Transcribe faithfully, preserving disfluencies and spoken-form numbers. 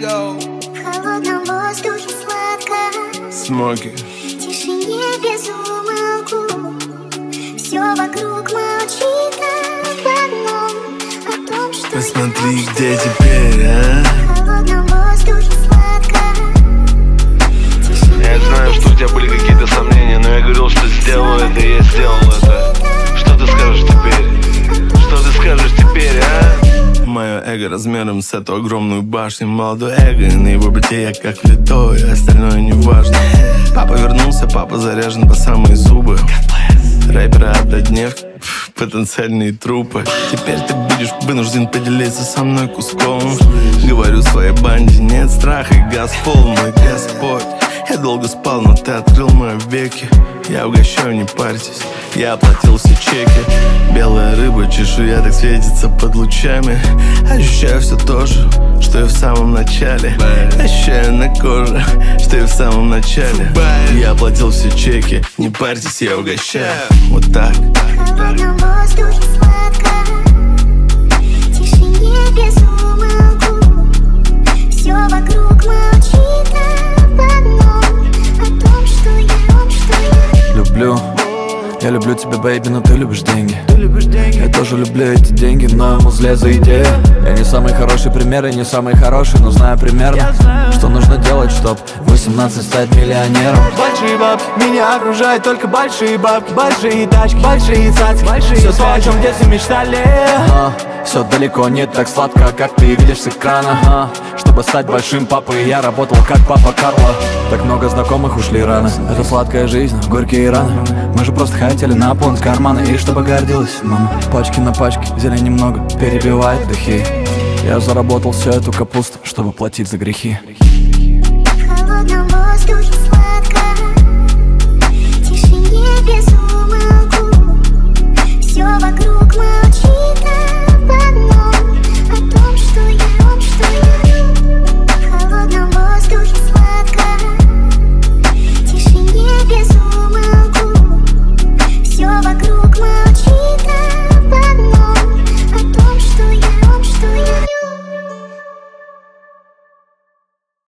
Эго. В холодном воздухе сладко, Смоки. в тишине без умолку. Все вокруг молчит об одном, о том, что Посмотри, я, где что теперь, а? В холодном воздухе сладко. Я знаю, что у тебя были какие-то сомнения, но я говорил, что сделаю это, и я сделал это. Что ты скажешь теперь? Что ты скажешь теперь, а? Мое эго размером с эту огромную башню. Молодой эго, и на его бытие я как влитой, остальное не важно. Папа вернулся, папа заряжен по самые зубы. Рэперы однодневки, потенциальные трупы. Теперь ты будешь вынужден поделиться со мной куском. Говорю своей банде, нет страха, и газ полный, Господь. Я долго спал, но ты открыл мои веки. Я угощаю, не парьтесь, я оплатил все чеки. Белая рыба, чешуя так светится под лучами. Ощущаю все то же, что и в самом начале. Ощущаю на коже, что и в самом начале. Я оплатил все чеки, не парьтесь, я угощаю. Вот так. В холодном воздухе сладко, в тишине без умолку. Все вокруг молчит об одном, о том, что я, том, что я. Люблю, я люблю тебя, бэйби, но ты любишь деньги. Я тоже люблю эти деньги, но ему зле за идею. Я не самый хороший пример, я не самый хороший, но знаю примерно, что нужно делать, чтоб в восемнадцать стать миллионером. Большие бабки, меня окружают только большие бабки. Большие тачки, большие цацки, большие все то, о чем в детстве мечтали. а, Все далеко не так сладко, как ты видишь с экрана. а, Чтобы стать большим папой, я работал как папа Карло. Так много знакомых ушли рано. Это сладкая жизнь, горькие раны. Мы же просто хотели наполнить карманы, и чтобы гордилась мама. Пачки на пачке, зелень немного перебивает духи. Я заработал всю эту капусту, чтобы платить за грехи.